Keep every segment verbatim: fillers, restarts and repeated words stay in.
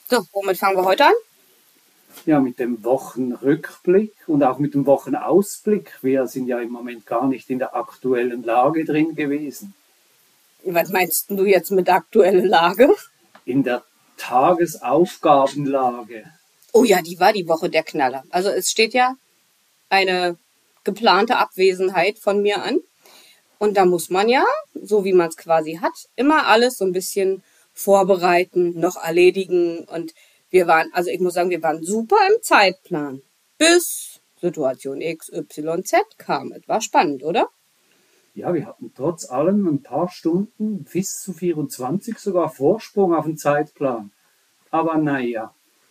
So, womit fangen wir heute an? Ja, mit dem Wochenrückblick und auch mit dem Wochenausblick. Wir sind ja im Moment gar nicht in der aktuellen Lage drin gewesen. Was meinst du jetzt mit aktueller Lage? In der Tagesaufgabenlage. Oh ja, die war die Woche der Knaller. Also es steht ja eine geplante Abwesenheit von mir an. Und da muss man ja, so wie man es quasi hat, immer alles so ein bisschen vorbereiten, noch erledigen. Und wir waren, also ich muss sagen, wir waren super im Zeitplan. Bis Situation X Y Z kam. Es war spannend, oder? Ja, wir hatten trotz allem ein paar Stunden, bis zu vierundzwanzig sogar Vorsprung auf den Zeitplan. Aber naja.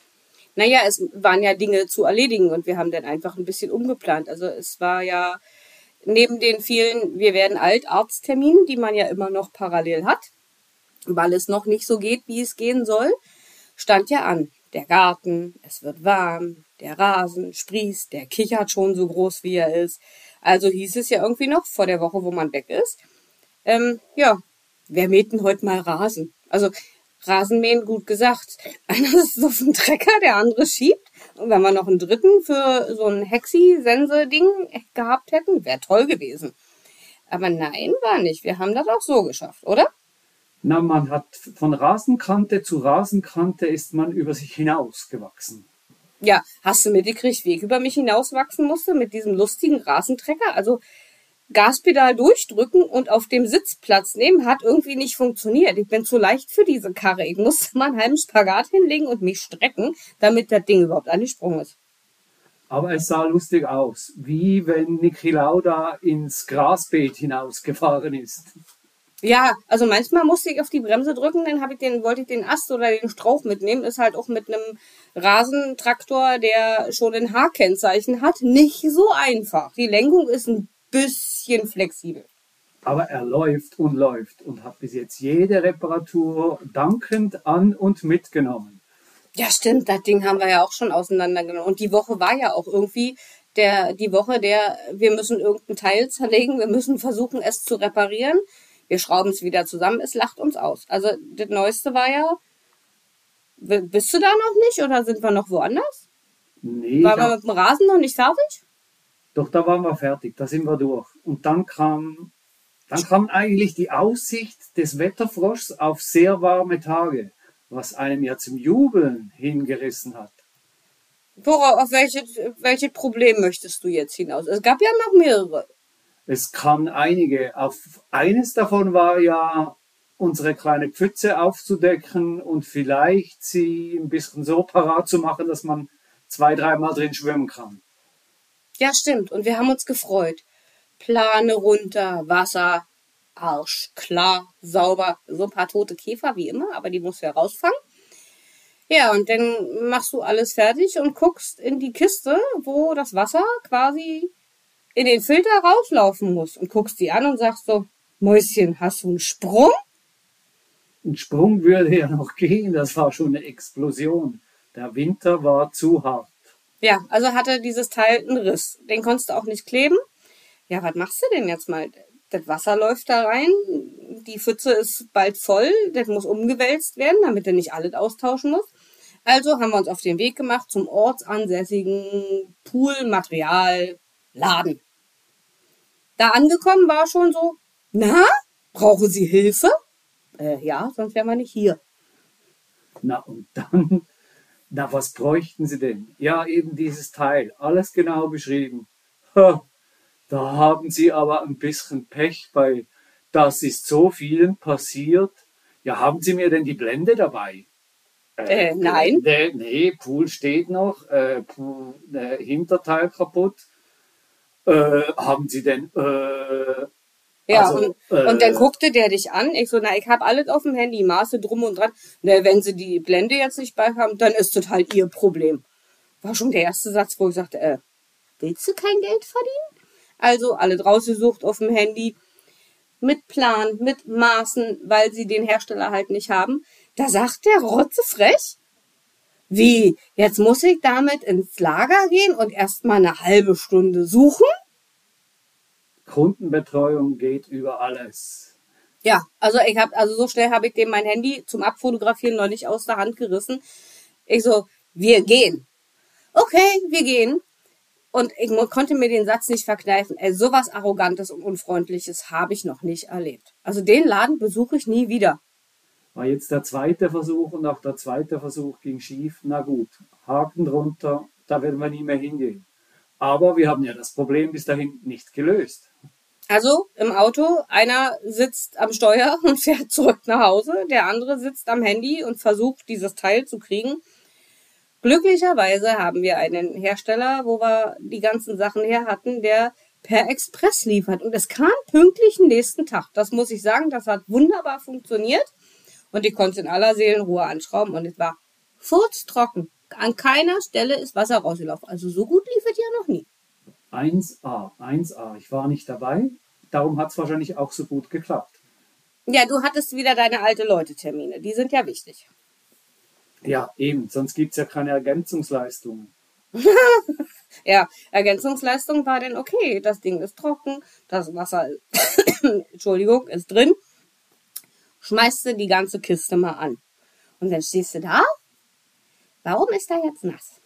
Naja, es waren ja Dinge zu erledigen und wir haben dann einfach ein bisschen umgeplant. Also es war ja neben den vielen, wir werden alt, Arztterminen, die man ja immer noch parallel hat, weil es noch nicht so geht, wie es gehen soll, stand ja an. Der Garten, es wird warm, der Rasen sprießt, der kichert schon so groß, wie er ist. Also hieß es ja irgendwie noch vor der Woche, wo man weg ist. Ähm, ja, wer mäht denn heute mal Rasen? Also Rasenmähen, gut gesagt. Einer ist auf dem Trecker, der andere schiebt. Und wenn wir noch einen dritten für so ein Hexi-Sense-Ding gehabt hätten, wäre toll gewesen. Aber nein, war nicht. Wir haben das auch so geschafft, oder? Na, man hat von Rasenkante zu Rasenkante ist man über sich hinausgewachsen. Ja, hast du mitgekriegt, wie ich über mich hinauswachsen musste mit diesem lustigen Rasentrecker? Also Gaspedal durchdrücken und auf dem Sitz Platz nehmen hat irgendwie nicht funktioniert. Ich bin zu leicht für diese Karre. Ich musste mal einen halben Spagat hinlegen und mich strecken, damit das Ding überhaupt angesprungen ist. Aber es sah lustig aus, wie wenn Niki Lauda ins Grasbeet hinausgefahren ist. Ja, also manchmal musste ich auf die Bremse drücken, dann habe ich den, wollte ich den Ast oder den Strauch mitnehmen. Ist halt auch mit einem Rasentraktor, der schon ein H-Kennzeichen hat, nicht so einfach. Die Lenkung ist ein bisschen flexibel. Aber er läuft und läuft und hat bis jetzt jede Reparatur dankend an und mitgenommen. Ja, stimmt, das Ding haben wir ja auch schon auseinandergenommen. Und die Woche war ja auch irgendwie der, die Woche der, wir müssen irgendein Teil zerlegen, wir müssen versuchen, es zu reparieren. Wir schrauben es wieder zusammen, es lacht uns aus. Also das Neueste war ja, bist du da noch nicht oder sind wir noch woanders? Nee. Waren wir mit dem Rasen noch nicht fertig? Doch, da waren wir fertig, da sind wir durch. Und dann kam, dann kam eigentlich die Aussicht des Wetterfroschs auf sehr warme Tage, was einem ja zum Jubeln hingerissen hat. Worauf, auf welches welche Problem möchtest du jetzt hinaus? Es gab ja noch mehrere. Es kamen einige. Auf eines davon war ja, unsere kleine Pfütze aufzudecken und vielleicht sie ein bisschen so parat zu machen, dass man zwei, dreimal drin schwimmen kann. Ja, stimmt. Und wir haben uns gefreut. Plane runter, Wasser, Arsch, klar, sauber. So ein paar tote Käfer wie immer, aber die musst du ja rausfangen. Ja, und dann machst du alles fertig und guckst in die Kiste, wo das Wasser quasi in den Filter rauslaufen muss. Und guckst die an und sagst so, Mäuschen, hast du einen Sprung? Ein Sprung würde ja noch gehen, das war schon eine Explosion. Der Winter war zu hart. Ja, also hatte dieses Teil einen Riss. Den konntest du auch nicht kleben. Ja, was machst du denn jetzt mal? Das Wasser läuft da rein, die Pfütze ist bald voll, das muss umgewälzt werden, damit du nicht alles austauschen musst. Also haben wir uns auf den Weg gemacht zum ortsansässigen Poolmaterialladen. Da angekommen war schon so, na, brauchen Sie Hilfe? Äh, ja, sonst wären wir nicht hier. Na und dann, na was bräuchten Sie denn? Ja, eben dieses Teil, alles genau beschrieben. Ha, da haben Sie aber ein bisschen Pech bei, das ist so vielen passiert. Ja, haben Sie mir denn die Blende dabei? Äh, äh nein. Blende, nee, Pool steht noch, äh, Pool, äh, Hinterteil kaputt. Äh, haben Sie denn, äh, ja, also, und, äh, und dann guckte der dich an. Ich so, na, ich habe alles auf dem Handy, Maße drum und dran. Na, wenn Sie die Blende jetzt nicht bei haben, dann ist das halt Ihr Problem. War schon der erste Satz, wo ich sagte, äh, willst du kein Geld verdienen? Also alle rausgesucht auf dem Handy, mit Plan, mit Maßen, weil sie den Hersteller halt nicht haben. Da sagt der rotzefrech, wie, jetzt muss ich damit ins Lager gehen und erstmal eine halbe Stunde suchen? Kundenbetreuung geht über alles. Ja, also ich habe, also so schnell habe ich dem mein Handy zum Abfotografieren noch nicht aus der Hand gerissen. Ich so, wir gehen. Okay, wir gehen. Und ich mo- konnte mir den Satz nicht verkneifen. Ey, sowas Arrogantes und Unfreundliches habe ich noch nicht erlebt. Also den Laden besuche ich nie wieder. War jetzt der zweite Versuch und auch der zweite Versuch ging schief. Na gut, Haken drunter, da werden wir nie mehr hingehen. Aber wir haben ja das Problem bis dahin nicht gelöst. Also im Auto, einer sitzt am Steuer und fährt zurück nach Hause, der andere sitzt am Handy und versucht, dieses Teil zu kriegen. Glücklicherweise haben wir einen Hersteller, wo wir die ganzen Sachen her hatten, der per Express liefert. Und es kam pünktlich den nächsten Tag. Das muss ich sagen, das hat wunderbar funktioniert. Und ich konnte es in aller Seelenruhe anschrauben und es war furztrocken. An keiner Stelle ist Wasser rausgelaufen. Also so gut lief es ja noch nie. eins a, eins a. Ich war nicht dabei, darum hat es wahrscheinlich auch so gut geklappt. Ja, du hattest wieder deine alte Leute-Termine. Die sind ja wichtig. Ja, eben, sonst gibt es ja keine Ergänzungsleistungen. Ja, Ergänzungsleistung war denn okay. Das Ding ist trocken, das Wasser, Entschuldigung, ist drin. Schmeißt du die ganze Kiste mal an. Und dann stehst du da. Warum ist da jetzt nass?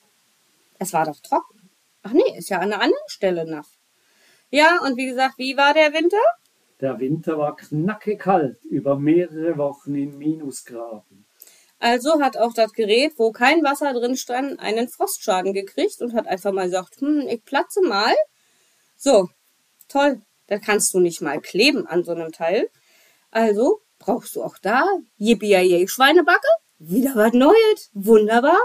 Es war doch trocken. Ach nee, ist ja an einer anderen Stelle nass. Ja, und wie gesagt, wie war der Winter? Der Winter war knackekalt, über mehrere Wochen in Minusgraden. Also hat auch das Gerät, wo kein Wasser drin stand, einen Frostschaden gekriegt und hat einfach mal gesagt, hm, ich platze mal. So, toll, das kannst du nicht mal kleben an so einem Teil. Also brauchst du auch da, yippie Schweinebacke, wieder was Neues, wunderbar.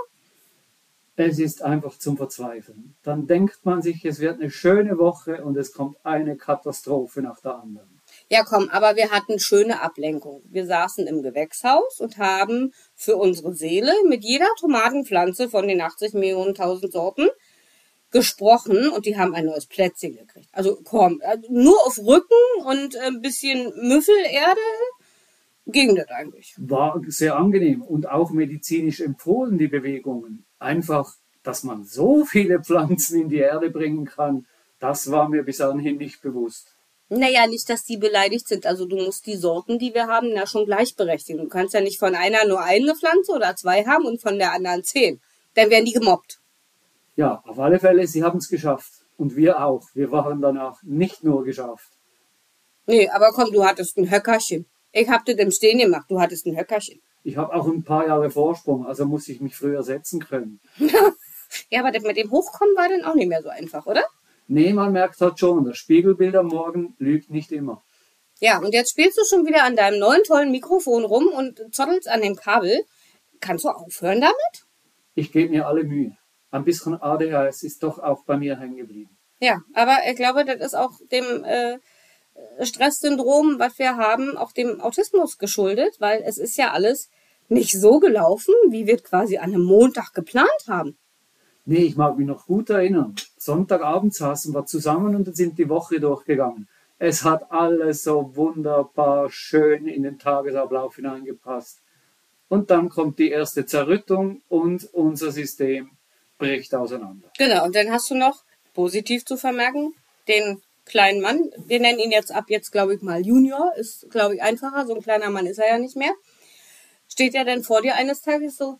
Es ist einfach zum Verzweifeln. Dann denkt man sich, es wird eine schöne Woche und es kommt eine Katastrophe nach der anderen. Ja komm, aber wir hatten schöne Ablenkung. Wir saßen im Gewächshaus und haben für unsere Seele mit jeder Tomatenpflanze von den achtzig Millionen tausend Sorten gesprochen und die haben ein neues Plätzchen gekriegt. Also komm, also nur auf Rücken und ein bisschen Müffelerde ging das eigentlich. War sehr angenehm und auch medizinisch empfohlen, die Bewegungen. Einfach, dass man so viele Pflanzen in die Erde bringen kann, das war mir bis dahin nicht bewusst. Naja, nicht, dass die beleidigt sind. Also du musst die Sorten, die wir haben, ja schon gleichberechtigen. Du kannst ja nicht von einer nur eine Pflanze oder zwei haben und von der anderen zehn. Dann werden die gemobbt. Ja, auf alle Fälle, sie haben es geschafft. Und wir auch. Wir waren danach nicht nur geschafft. Nee, aber komm, du hattest ein Höckerchen. Ich hab das im Stehen gemacht, du hattest ein Höckerchen. Ich habe auch ein paar Jahre Vorsprung, also muss ich mich früher setzen können. Ja, aber das mit dem Hochkommen war dann auch nicht mehr so einfach, oder? Nee, man merkt halt schon, das Spiegelbild am Morgen lügt nicht immer. Ja, und jetzt spielst du schon wieder an deinem neuen tollen Mikrofon rum und zottelst an dem Kabel. Kannst du aufhören damit? Ich gebe mir alle Mühe. Ein bisschen A D H S ist doch auch bei mir hängen geblieben. Ja, aber ich glaube, das ist auch dem äh, Stresssyndrom, was wir haben, auch dem Autismus geschuldet, weil es ist ja alles nicht so gelaufen, wie wir quasi an einem Montag geplant haben. Nee, ich mag mich noch gut erinnern. Sonntagabend saßen wir zusammen und sind die Woche durchgegangen. Es hat alles so wunderbar schön in den Tagesablauf hineingepasst. Und dann kommt die erste Zerrüttung und unser System bricht auseinander. Genau, und dann hast du noch, positiv zu vermerken, den kleinen Mann, wir nennen ihn jetzt ab jetzt, glaube ich mal Junior, ist, glaube ich, einfacher, so ein kleiner Mann ist er ja nicht mehr. Steht er denn vor dir eines Tages so,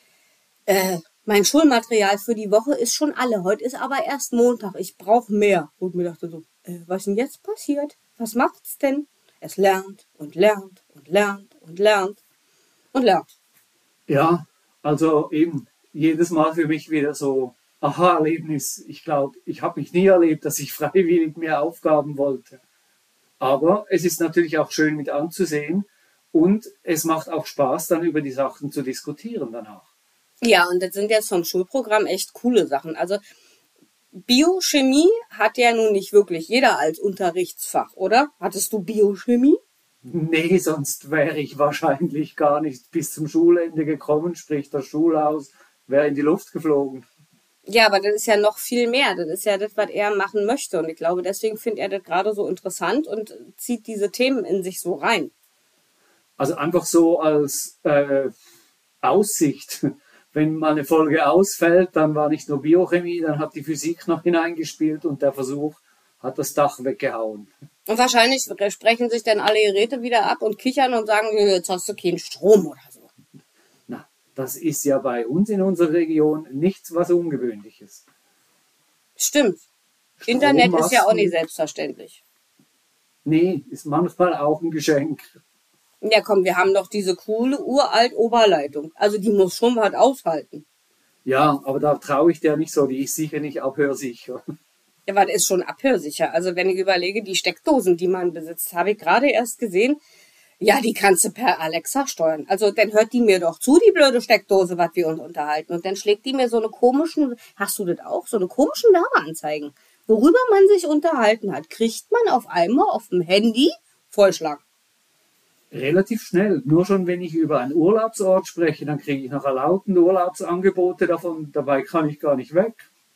äh, mein Schulmaterial für die Woche ist schon alle, heute ist aber erst Montag, ich brauche mehr. Und mir dachte so, äh, was ist denn jetzt passiert? Was macht's denn? Es lernt und lernt und lernt und lernt und lernt. Ja, also eben jedes Mal für mich wieder so Aha-Erlebnis. Ich glaube, ich habe mich nie erlebt, dass ich freiwillig mehr Aufgaben wollte. Aber es ist natürlich auch schön mit anzusehen und es macht auch Spaß, dann über die Sachen zu diskutieren danach. Ja, und das sind jetzt vom Schulprogramm echt coole Sachen. Also Biochemie hat ja nun nicht wirklich jeder als Unterrichtsfach, oder? Hattest du Biochemie? Nee, sonst wäre ich wahrscheinlich gar nicht bis zum Schulende gekommen, sprich das Schulhaus wäre in die Luft geflogen. Ja, aber das ist ja noch viel mehr. Das ist ja das, was er machen möchte. Und ich glaube, deswegen findet er das gerade so interessant und zieht diese Themen in sich so rein. Also einfach so als äh, Aussicht. Wenn mal eine Folge ausfällt, dann war nicht nur Biochemie, dann hat die Physik noch hineingespielt und der Versuch hat das Dach weggehauen. Und wahrscheinlich sprechen sich dann alle Geräte wieder ab und kichern und sagen, jetzt hast du keinen Strom oder so. Na, Das ist ja bei uns in unserer Region nichts was Ungewöhnliches. Stimmt. Internet ist ja auch nicht selbstverständlich. Nee, ist manchmal auch ein Geschenk. Ja komm, wir haben doch diese coole uralt Oberleitung. Also die muss schon was aushalten. Ja, aber da traue ich der nicht so, die ist sicher nicht abhörsicher. Ja, was ist schon abhörsicher? Also wenn ich überlege, die Steckdosen, die man besitzt, habe ich gerade erst gesehen. Ja, die kannst du per Alexa steuern. Also dann hört die mir doch zu, die blöde Steckdose, was wir uns unterhalten. Und dann schlägt die mir so eine komischen, hast du das auch, so eine komischen Werbeanzeigen. Worüber man sich unterhalten hat, kriegt man auf einmal auf dem Handy Vollschlag. Relativ schnell. Nur schon, wenn ich über einen Urlaubsort spreche, dann kriege ich nachher lautende Urlaubsangebote davon. Dabei kann ich gar nicht weg.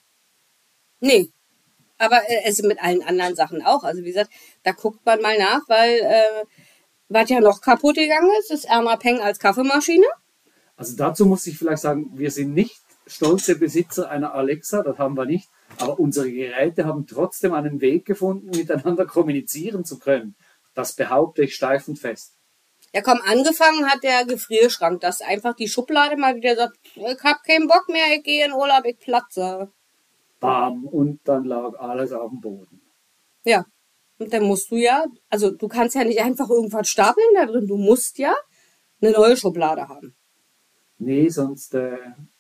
Nee, aber äh, es mit allen anderen Sachen auch. Also wie gesagt, da guckt man mal nach, weil äh, was ja noch kaputt gegangen ist, ist Erma Peng als Kaffeemaschine. Also dazu muss ich vielleicht sagen, wir sind nicht stolze Besitzer einer Alexa, das haben wir nicht. Aber unsere Geräte haben trotzdem einen Weg gefunden, miteinander kommunizieren zu können. Das behaupte ich steif und fest. Ja komm, angefangen hat der Gefrierschrank, dass einfach die Schublade mal wieder sagt, ich hab keinen Bock mehr, ich gehe in Urlaub, ich platze. Bam, und dann lag alles auf dem Boden. Ja, und dann musst du ja, also du kannst ja nicht einfach irgendwas stapeln da drin, du musst ja eine neue Schublade haben. Nee, sonst äh,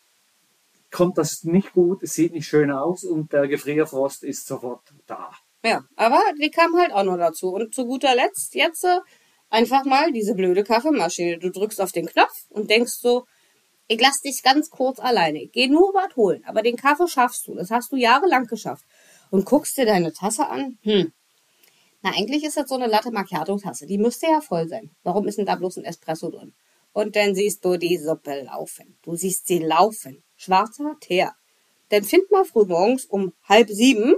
kommt das nicht gut, es sieht nicht schön aus und der Gefrierfrost ist sofort da. Ja, aber die kam halt auch noch dazu. Und zu guter Letzt jetzt äh, einfach mal diese blöde Kaffeemaschine. Du drückst auf den Knopf und denkst so, ich lass dich ganz kurz alleine. Ich geh nur was holen. Aber den Kaffee schaffst du. Das hast du jahrelang geschafft. Und guckst dir deine Tasse an. Hm. Na, eigentlich ist das so eine Latte Macchiato-Tasse. Die müsste ja voll sein. Warum ist denn da bloß ein Espresso drin? Und dann siehst du die Suppe laufen. Du siehst sie laufen. Schwarzer Teer. Dann find mal früh morgens um halb sieben.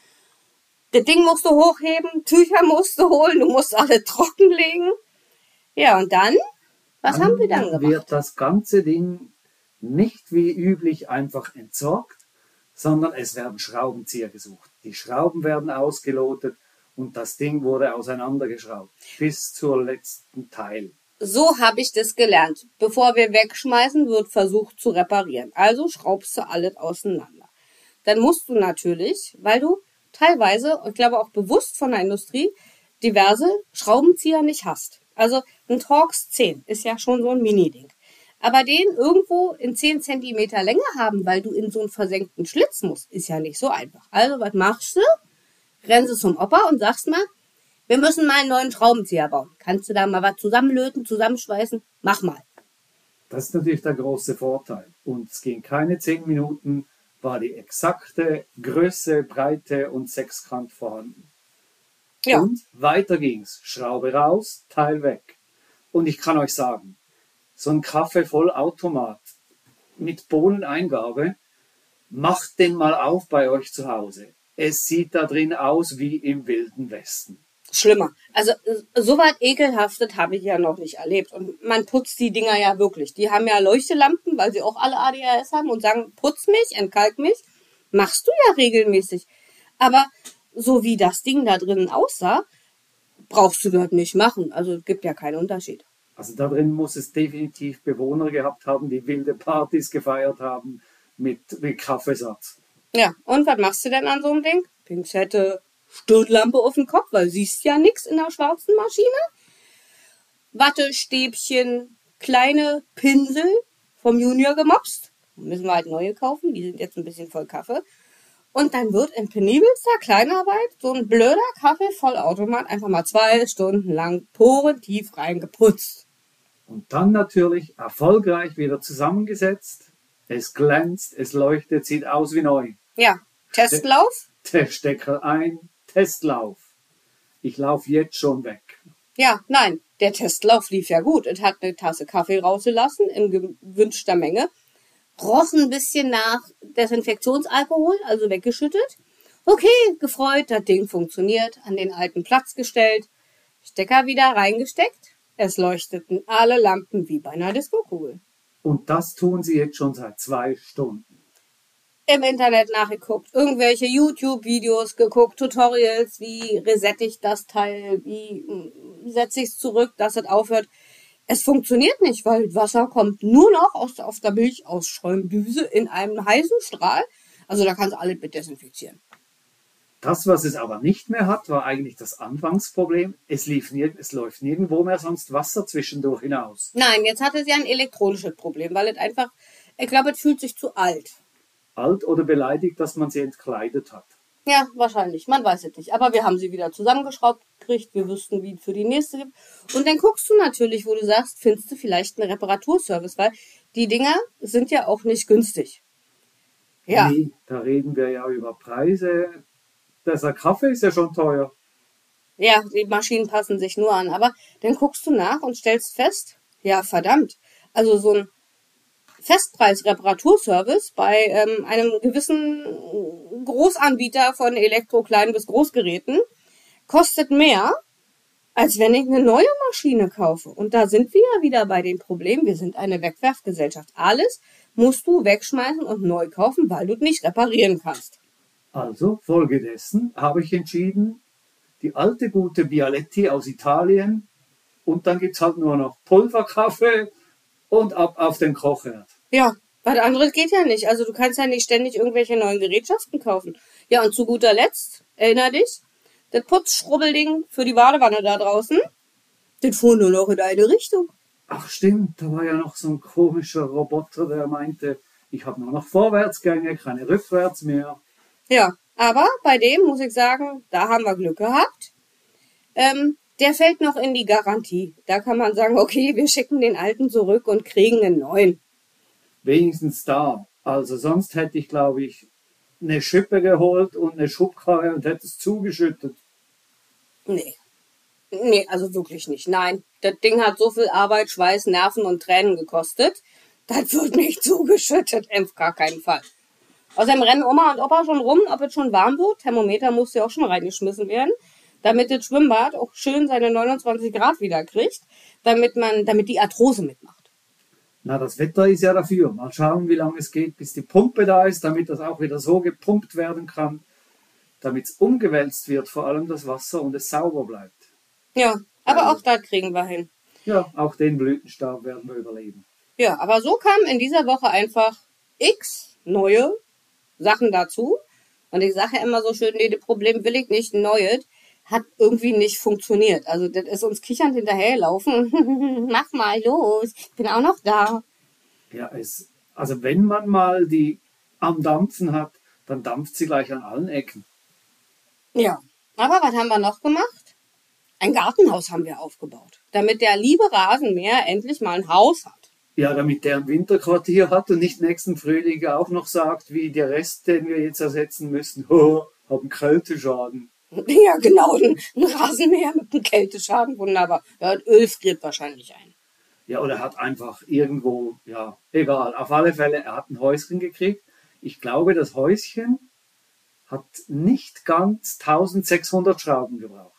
Das Ding musst du hochheben, Tücher musst du holen, du musst alle trockenlegen. Ja, und dann? Was dann haben wir dann gemacht? Wird das ganze Ding nicht wie üblich einfach entsorgt, sondern es werden Schraubenzieher gesucht. Die Schrauben werden ausgelotet und das Ding wurde auseinandergeschraubt bis zur letzten Teil. So habe ich das gelernt. Bevor wir wegschmeißen, wird versucht zu reparieren. Also schraubst du alles auseinander. Dann musst du natürlich, weil du teilweise, ich glaube auch bewusst von der Industrie, diverse Schraubenzieher nicht hast. Also ein Torx zehn ist ja schon so ein Mini-Ding. Aber den irgendwo in zehn Zentimeter Länge haben, weil du in so einen versenkten Schlitz musst, ist ja nicht so einfach. Also was machst du? Rennst du zum Opa und sagst mal, wir müssen mal einen neuen Schraubenzieher bauen. Kannst du da mal was zusammenlöten, zusammenschweißen? Mach mal. Das ist natürlich der große Vorteil. Und es ging keine zehn Minuten, war die exakte Größe, Breite und Sechskant vorhanden. Ja. Und weiter ging's. Schraube raus, Teil weg. Und ich kann euch sagen, so ein Kaffeevollautomat mit Bohneneingabe, macht den mal auf bei euch zu Hause. Es sieht da drin aus wie im Wilden Westen. Schlimmer. Also so was Ekelhaftes habe ich ja noch nicht erlebt. Und man putzt die Dinger ja wirklich. Die haben ja Leuchtelampen, weil sie auch alle A D H S haben und sagen, putz mich, entkalk mich. Machst du ja regelmäßig. Aber so wie das Ding da drinnen aussah, brauchst du das nicht machen. Also es gibt ja keinen Unterschied. Also da drin muss es definitiv Bewohner gehabt haben, die wilde Partys gefeiert haben mit, mit Kaffeesatz. Ja, und was machst du denn an so einem Ding? Pinzette, Stirnlampe auf den Kopf, weil siehst ja nichts in der schwarzen Maschine. Wattestäbchen, kleine Pinsel vom Junior gemopst. Müssen wir halt neue kaufen, die sind jetzt ein bisschen voll Kaffee. Und dann wird in penibelster Kleinarbeit so ein blöder Kaffeevollautomat einfach mal zwei Stunden lang porentief reingeputzt. Und dann natürlich erfolgreich wieder zusammengesetzt. Es glänzt, es leuchtet, sieht aus wie neu. Ja, Testlauf? Der Stecker ein, Testlauf. Ich laufe jetzt schon weg. Ja, nein, der Testlauf lief ja gut. Es hat eine Tasse Kaffee rausgelassen in gewünschter Menge. Roch ein bisschen nach Desinfektionsalkohol, also weggeschüttet. Okay, gefreut, das Ding funktioniert, an den alten Platz gestellt, Stecker wieder reingesteckt. Es leuchteten alle Lampen wie bei einer Diskokugel. Und das tun sie jetzt schon seit zwei Stunden. Im Internet nachgeguckt, irgendwelche YouTube-Videos geguckt, Tutorials, wie resette ich das Teil, wie setze ich es zurück, dass es aufhört. Es funktioniert nicht, weil Wasser kommt nur noch aus, aus der Milchausschäumdüse in einem heißen Strahl. Also da kannst du alles mit desinfizieren. Das, was es aber nicht mehr hat, war eigentlich das Anfangsproblem. Es, lief nirg- es läuft nirgendwo mehr sonst Wasser zwischendurch hinaus. Nein, jetzt hat es ja ein elektronisches Problem, weil es einfach, ich glaube, es fühlt sich zu alt. Alt oder beleidigt, dass man sie entkleidet hat. Ja, wahrscheinlich. Man weiß es nicht. Aber wir haben sie wieder zusammengeschraubt gekriegt. Wir wüssten, wie es für die nächste gibt. Und dann guckst du natürlich, wo du sagst, findest du vielleicht einen Reparaturservice, weil die Dinger sind ja auch nicht günstig. Ja. Nee, da reden wir ja über Preise. Der Kaffee ist ja schon teuer. Ja, die Maschinen passen sich nur an. Aber dann guckst du nach und stellst fest, ja, verdammt. Also so ein Festpreis-Reparaturservice bei ähm, einem gewissen Großanbieter von Elektro-Klein- bis Großgeräten kostet mehr, als wenn ich eine neue Maschine kaufe. Und da sind wir ja wieder bei dem Problem, wir sind eine Wegwerfgesellschaft. Alles musst du wegschmeißen und neu kaufen, weil du es nicht reparieren kannst. Also, folgedessen habe ich entschieden, die alte gute Bialetti aus Italien und dann gibt es halt nur noch Pulverkaffee und ab auf den Kochherd. Ja, was anderes geht ja nicht. Also du kannst ja nicht ständig irgendwelche neuen Gerätschaften kaufen. Ja, und zu guter Letzt, erinner dich, das Putzschrubbelding für die Badewanne da draußen, das fuhr nur noch in eine Richtung. Ach stimmt, da war ja noch so ein komischer Roboter, der meinte, ich habe nur noch Vorwärtsgänge, keine Rückwärts mehr. Ja, aber bei dem muss ich sagen, da haben wir Glück gehabt. Ähm, der fällt noch in die Garantie. Da kann man sagen, okay, wir schicken den alten zurück und kriegen einen neuen. Wenigstens da. Also sonst hätte ich, glaube ich, eine Schippe geholt und eine Schubkarre und hätte es zugeschüttet. Nee. Nee, also wirklich nicht. Nein, das Ding hat so viel Arbeit, Schweiß, Nerven und Tränen gekostet. Das wird nicht zugeschüttet, auf gar keinen Fall. Außerdem rennen Oma und Opa schon rum, ob es schon warm wird. Thermometer muss ja auch schon reingeschmissen werden, damit das Schwimmbad auch schön seine neunundzwanzig Grad wieder kriegt, damit man, damit die Arthrose mitmacht. Na, das Wetter ist ja dafür. Mal schauen, wie lange es geht, bis die Pumpe da ist, damit das auch wieder so gepumpt werden kann, damit es umgewälzt wird, vor allem das Wasser, und es sauber bleibt. Ja, aber Ja. auch das kriegen wir hin. Ja, auch den Blütenstab werden wir überleben. Ja, aber so kamen in dieser Woche einfach x neue Sachen dazu. Und ich sage ja immer so schön, nee, das Problem will ich nicht, ein neues hat irgendwie nicht funktioniert. Also das ist uns kichernd hinterherlaufen. Mach mal los, ich bin auch noch da. Ja, es, also wenn man mal die am Dampfen hat, dann dampft sie gleich an allen Ecken. Ja, aber was haben wir noch gemacht? Ein Gartenhaus haben wir aufgebaut, damit der liebe Rasenmäher endlich mal ein Haus hat. Ja, damit der ein Winterquartier hat und nicht nächsten Frühling auch noch sagt, wie der Rest, den wir jetzt ersetzen müssen, oh, haben Kälteschaden. Ja, genau, ein, ein Rasenmäher mit einem Kälteschaden, wunderbar. Ja, Öl friert wahrscheinlich ein. Ja, oder er hat einfach irgendwo, ja, egal. Auf alle Fälle, er hat ein Häuschen gekriegt. Ich glaube, das Häuschen hat nicht ganz eintausendsechshundert Schrauben gebraucht.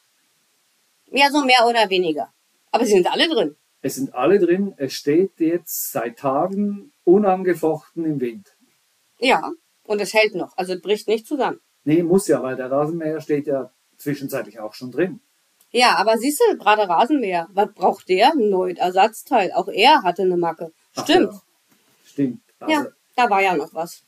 Ja, so mehr oder weniger. Aber sie sind alle drin. Es sind alle drin. Es steht jetzt seit Tagen unangefochten im Wind. Ja, und es hält noch. Also es bricht nicht zusammen. Nee, muss ja, weil der Rasenmäher steht ja zwischenzeitlich auch schon drin. Ja, aber siehst du, gerade Rasenmäher, was braucht der? Ein neues Ersatzteil. Auch er hatte eine Macke. Ach Stimmt. ja, stimmt. Also, Ja, da war ja noch was.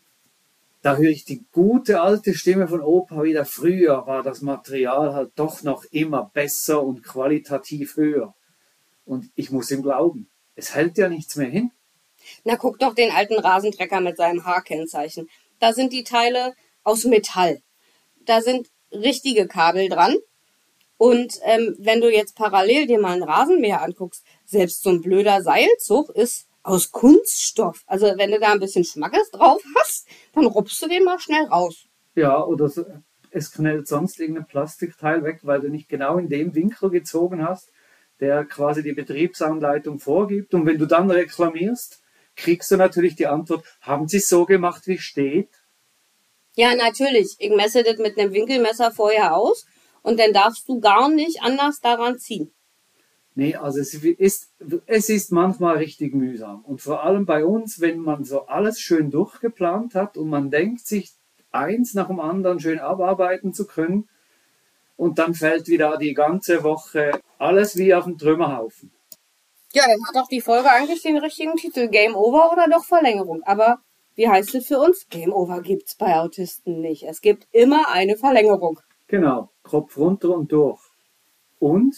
da höre ich die gute alte Stimme von Opa wieder. Früher war das Material halt doch noch immer besser und qualitativ höher. Und ich muss ihm glauben, es hält ja nichts mehr hin. Na, guck doch den alten Rasentrecker mit seinem H-Kennzeichen. Da sind die Teile aus Metall. Da sind richtige Kabel dran. Und ähm, wenn du jetzt parallel dir mal einen Rasenmäher anguckst, selbst so ein blöder Seilzug ist aus Kunststoff. Also wenn du da ein bisschen Schmackes drauf hast, dann rupst du den mal schnell raus. Ja, oder so, es knallt sonst irgendein Plastikteil weg, weil du nicht genau in dem Winkel gezogen hast, der quasi die Betriebsanleitung vorgibt. Und wenn du dann reklamierst, kriegst du natürlich die Antwort, haben sie es so gemacht, wie steht? Ja, natürlich. Ich messe das mit einem Winkelmesser vorher aus und dann darfst du gar nicht anders daran ziehen. Nee, also es ist, es ist manchmal richtig mühsam. Und vor allem bei uns, wenn man so alles schön durchgeplant hat und man denkt sich, eins nach dem anderen schön abarbeiten zu können, und dann fällt wieder die ganze Woche alles wie auf den Trümmerhaufen. Ja, dann hat doch die Folge eigentlich den richtigen Titel. Game Over oder doch Verlängerung. Aber wie heißt es für uns? Game Over gibt's bei Autisten nicht. Es gibt immer eine Verlängerung. Genau, Kopf runter und durch. Und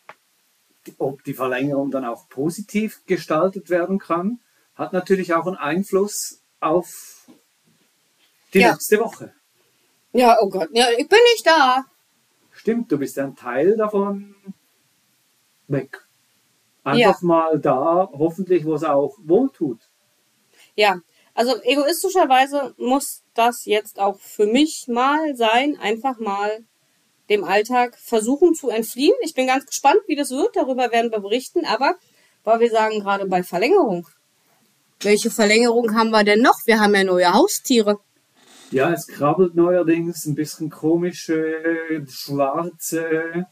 ob die Verlängerung dann auch positiv gestaltet werden kann, hat natürlich auch einen Einfluss auf die Ja. nächste Woche. Ja, oh Gott, ja, ich bin nicht da. Stimmt, du bist ein Teil davon weg. Einfach Ja. mal da, hoffentlich, wo es auch wohltut. Ja, also egoistischerweise muss das jetzt auch für mich mal sein, einfach mal dem Alltag versuchen zu entfliehen. Ich bin ganz gespannt, wie das wird, darüber werden wir berichten, aber weil wir sagen gerade bei Verlängerung. Welche Verlängerung haben wir denn noch? Wir haben ja neue Haustiere. Ja, es krabbelt neuerdings ein bisschen komische, schwarze.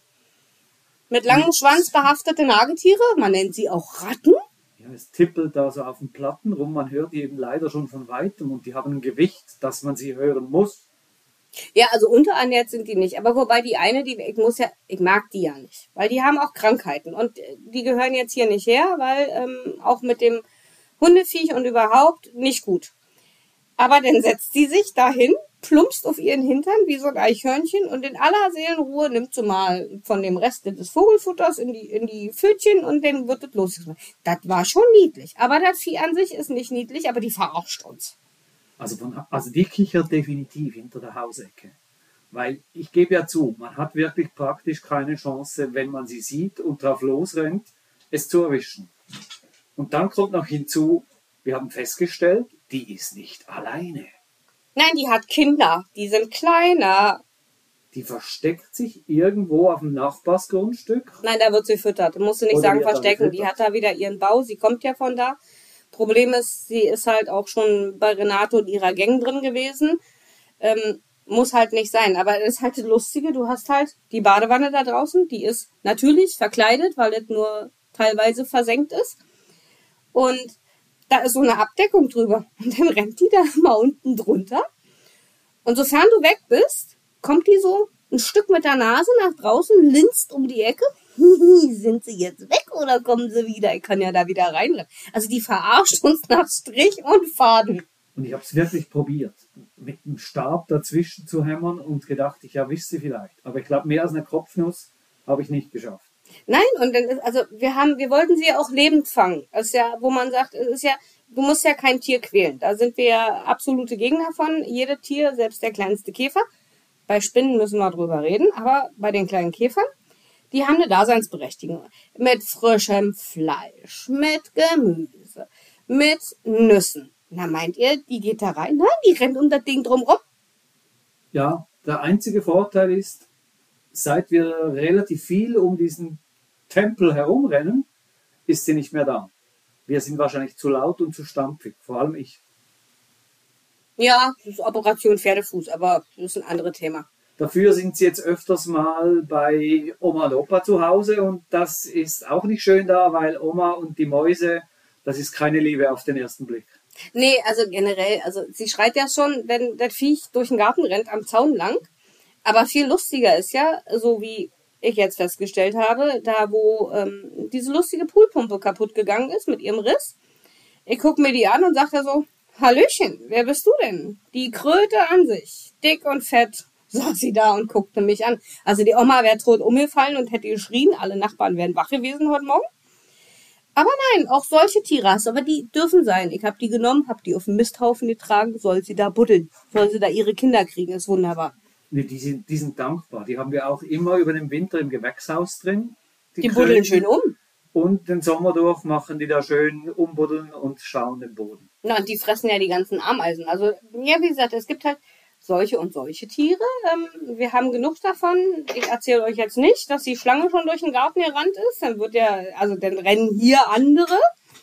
Mit langem Schwanz behaftete Nagetiere, man nennt sie auch Ratten. Ja, es tippelt da so auf den Platten rum, man hört die eben leider schon von weitem und die haben ein Gewicht, dass man sie hören muss. Ja, also unterernährt sind die nicht. Aber wobei die eine, die ich muss ja, ich mag die ja nicht. Weil die haben auch Krankheiten. Und die gehören jetzt hier nicht her, weil ähm, auch mit dem Hundeviech und überhaupt nicht gut. Aber dann setzt sie sich dahin, plumpst auf ihren Hintern wie so ein Eichhörnchen und in aller Seelenruhe nimmt sie mal von dem Rest des Vogelfutters in die, in die Pfötchen und dann wird es losgemacht. Das war schon niedlich. Aber das Vieh an sich ist nicht niedlich, aber die verarscht uns. Also, von, also die kichert definitiv hinter der Hausecke. Weil ich gebe ja zu, man hat wirklich praktisch keine Chance, wenn man sie sieht und drauf losrennt, es zu erwischen. Und dann kommt noch hinzu, wir haben festgestellt, die ist nicht alleine. Nein, die hat Kinder, die sind kleiner. Die versteckt sich irgendwo auf dem Nachbarsgrundstück. Nein, da wird sie füttert. Musst du nicht Oder sagen wird dann verstecken. Die gefüttert. hat da wieder ihren Bau. Sie kommt ja von da. Problem ist, sie ist halt auch schon bei Renato und ihrer Gang drin gewesen. Ähm, muss halt nicht sein. Aber das ist halt das Lustige. Du hast halt die Badewanne da draußen. Die ist natürlich verkleidet, weil das nur teilweise versenkt ist. Und da ist so eine Abdeckung drüber. Und dann rennt die da mal unten drunter. Und sofern du weg bist, kommt die so ein Stück mit der Nase nach draußen, linst um die Ecke. Sind sie jetzt weg oder kommen sie wieder? Ich kann ja da wieder reinrennen. Also die verarscht uns nach Strich und Faden. Und ich habe es wirklich probiert, mit dem Stab dazwischen zu hämmern und gedacht, ich erwische sie vielleicht. Aber ich glaube, mehr als eine Kopfnuss habe ich nicht geschafft. Nein, und dann ist, also wir haben, wir wollten sie ja auch lebend fangen. Das ist ja, wo man sagt, es ist ja, du musst ja kein Tier quälen. Da sind wir ja absolute Gegner von. Jedes Tier, selbst der kleinste Käfer. Bei Spinnen müssen wir drüber reden, aber bei den kleinen Käfern, die haben eine Daseinsberechtigung. Mit frischem Fleisch, mit Gemüse, mit Nüssen. Na, meint ihr, die geht da rein? Nein, die rennt um das Ding drumrum. Ja, der einzige Vorteil ist, seit wir relativ viel um diesen Tempel herumrennen, ist sie nicht mehr da. Wir sind wahrscheinlich zu laut und zu stampfig, vor allem ich. Ja, das ist Operation Pferdefuß, aber das ist ein anderes Thema. Dafür sind sie jetzt öfters mal bei Oma und Opa zu Hause und das ist auch nicht schön da, weil Oma und die Mäuse, das ist keine Liebe auf den ersten Blick. Nee, also generell, also sie schreit ja schon, wenn das Viech durch den Garten rennt, am Zaun lang. Aber viel lustiger ist ja, so wie ich jetzt festgestellt habe, da wo ähm, diese lustige Poolpumpe kaputt gegangen ist mit ihrem Riss. Ich gucke mir die an und sage da so, Hallöchen, wer bist du denn? Die Kröte an sich, dick und fett, saß sie da und guckte mich an. Also die Oma wäre tot umgefallen und hätte geschrien, alle Nachbarn wären wach gewesen heute Morgen. Aber nein, auch solche Tiere hast, aber die dürfen sein. Ich habe die genommen, habe die auf den Misthaufen getragen, soll sie da buddeln, soll sie da ihre Kinder kriegen, ist wunderbar. Nee, die sind, die sind dankbar. Die haben wir auch immer über den Winter im Gewächshaus drin. Die buddeln Kröten. schön um. Und den Sommer durch machen die da schön umbuddeln und schauen den Boden. Na, und die fressen ja die ganzen Ameisen. Also, ja, wie gesagt, es gibt halt solche und solche Tiere. Ähm, wir haben genug davon. Ich erzähle euch jetzt nicht, dass die Schlange schon durch den Garten gerannt ist. Dann wird ja, also dann rennen hier andere.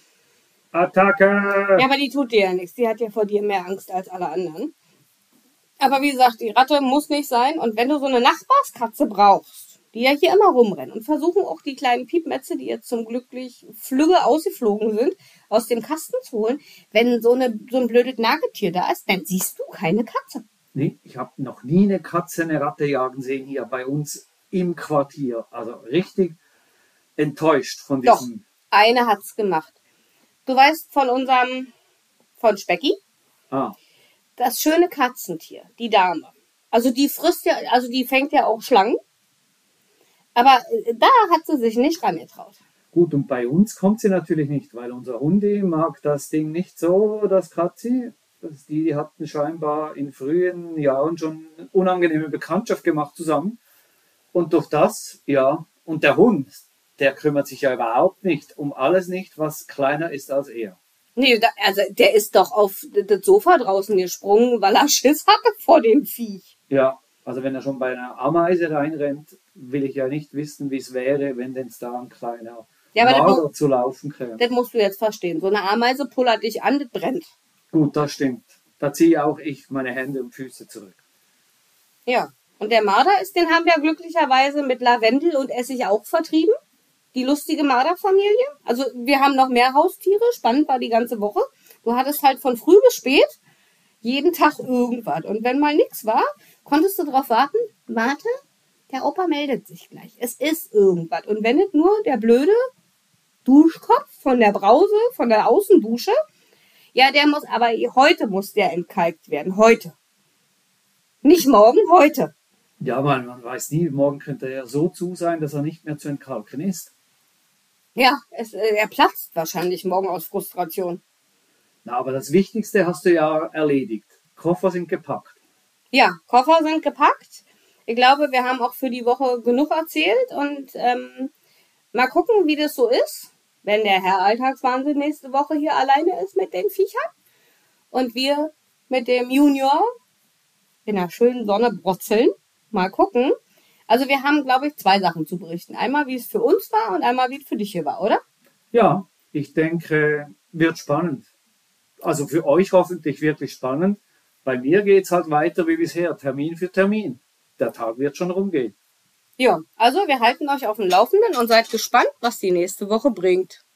Attacke! Ja, aber die tut dir ja nichts. Die hat ja vor dir mehr Angst als alle anderen. Aber wie gesagt, die Ratte muss nicht sein. Und wenn du so eine Nachbarskatze brauchst, die ja hier immer rumrennen und versuchen auch die kleinen Piepmetze, die jetzt zum Glücklich flügge ausgeflogen sind, aus dem Kasten zu holen. Wenn so, eine, so ein blödes Nagetier da ist, dann siehst du keine Katze. Nee, ich habe noch nie eine Katze, eine Ratte jagen sehen hier bei uns im Quartier. Also richtig enttäuscht von Doch. diesem Eine hat's gemacht. Du weißt von unserem, von Specki, Ah, das schöne Katzentier, die Dame. Also die frisst ja, also die fängt ja auch Schlangen. Aber äh, da hat sie sich nicht rangetraut. gut, und bei uns kommt sie natürlich nicht, weil unser Hundi mag das Ding nicht so, das Katzi. Das, die hatten scheinbar in frühen Jahren schon eine unangenehme Bekanntschaft gemacht zusammen. Und durch das, ja, und der Hund, der kümmert sich ja überhaupt nicht um alles nicht, was kleiner ist als er. Nee, da, also der ist doch auf das Sofa draußen gesprungen, weil er Schiss hatte vor dem Viech. Ja, also wenn er schon bei einer Ameise reinrennt, will ich ja nicht wissen, wie es wäre, wenn denn da ein kleiner Ja, aber das, Marder mu zu laufen käme. das musst du jetzt verstehen. So eine Ameise pullert dich an, das brennt. Gut, das stimmt. Da ziehe auch ich meine Hände und Füße zurück. Ja. Und der Marder ist, den haben wir glücklicherweise mit Lavendel und Essig auch vertrieben. Die lustige Marderfamilie. Also wir haben noch mehr Haustiere. Spannend war die ganze Woche. Du hattest halt von früh bis spät jeden Tag irgendwas. Und wenn mal nichts war, konntest du darauf warten. Warte, der Opa meldet sich gleich. Es ist irgendwas. Und wenn es nur der blöde Duschkopf von der Brause, von der Außendusche, ja, der muss, aber heute muss der entkalkt werden. Heute. Nicht morgen, heute. Ja, man, man weiß nie, morgen könnte er ja so zu sein, dass er nicht mehr zu entkalken ist. Ja, es, äh, er platzt wahrscheinlich morgen aus Frustration. Na, aber das Wichtigste hast du ja erledigt. Koffer sind gepackt. Ja, Koffer sind gepackt. Ich glaube, wir haben auch für die Woche genug erzählt und ähm, mal gucken, wie das so ist, wenn der Herr Alltagswahnsinn nächste Woche hier alleine ist mit den Viechern und wir mit dem Junior in der schönen Sonne brotzeln. Mal gucken. Also wir haben, glaube ich, zwei Sachen zu berichten. Einmal, wie es für uns war und einmal, wie es für dich hier war, oder? Ja, ich denke, wird spannend. Also für euch hoffentlich wirklich spannend. Bei mir geht es halt weiter wie bisher, Termin für Termin. Der Tag wird schon rumgehen. Ja, also wir halten euch auf dem Laufenden und seid gespannt, was die nächste Woche bringt.